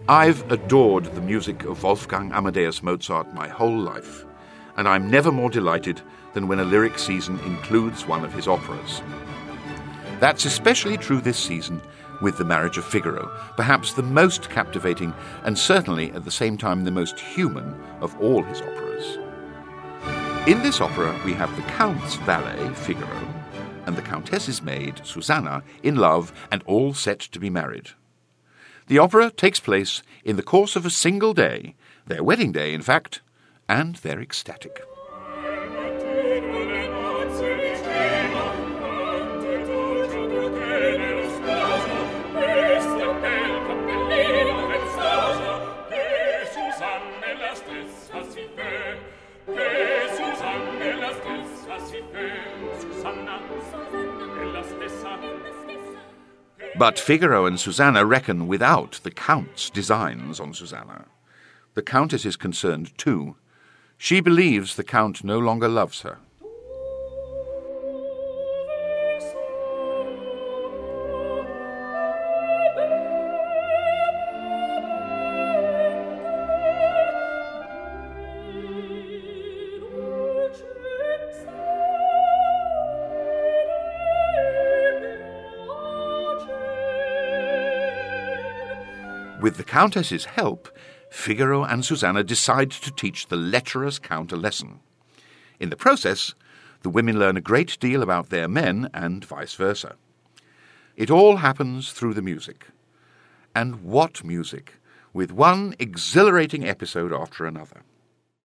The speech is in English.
I've adored the music of Wolfgang Amadeus Mozart my whole life, and I'm never more delighted than when a lyric season includes one of his operas. That's especially true this season with The Marriage of Figaro, perhaps the most captivating and certainly at the same time the most human of all his operas. In this opera we have the Count's valet, Figaro, and the Countess's maid, Susanna, in love and all set to be married. The opera takes place in the course of a single day, their wedding day, in fact, and they're ecstatic. But Figaro and Susanna reckon without the Count's designs on Susanna. The Countess is concerned too. She believes the Count no longer loves her. With the Countess's help, Figaro and Susanna decide to teach the lecherous Count a lesson. In the process, the women learn a great deal about their men and vice versa. It all happens through the music. And what music, with one exhilarating episode after another.